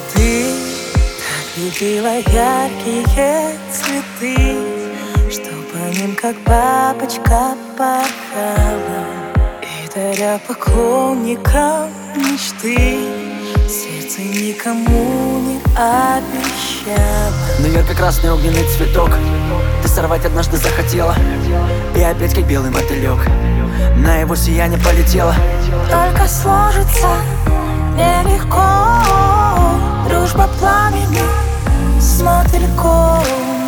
Ты так любила яркие цветы, что по ним как бабочка порхала, и даря поклонникам мечты, сердце никому не обещала. Но ярко-красный огненный цветок ты сорвать однажды захотела, и опять как белый мотылек на его сияние полетела. Только сложится нелегко дружба пламени с мотыльком.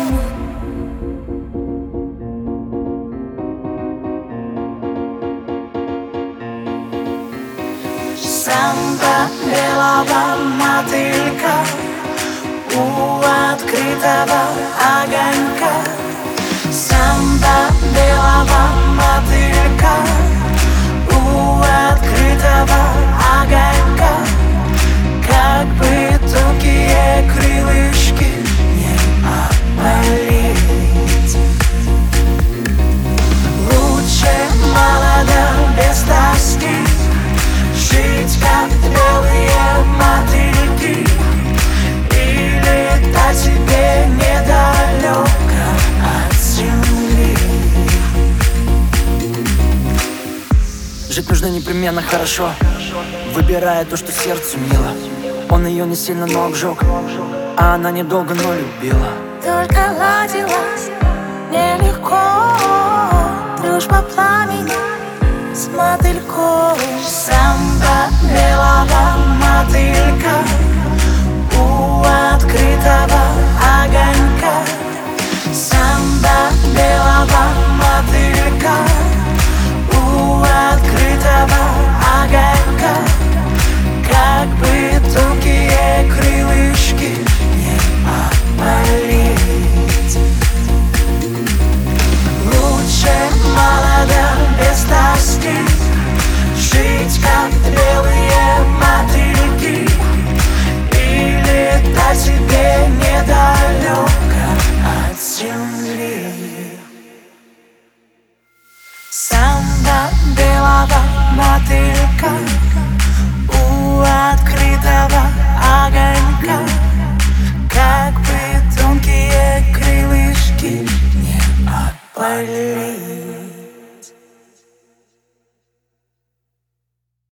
Самба белого мотылька у открытого огонька. Самба белого мотылька у открытого огонька. Как бы тонкие крылышки не опалить, лучше молодо без тоски жить, как белые мотыльки, и летать тебе недалеко от земли. Жить нужно непременно хорошо, выбирая то, что сердцу мило. Он ее не сильно, но обжег, а она недолго, но любила. Только ладилась нелегко дружба пламени с мотыльком. Самба белого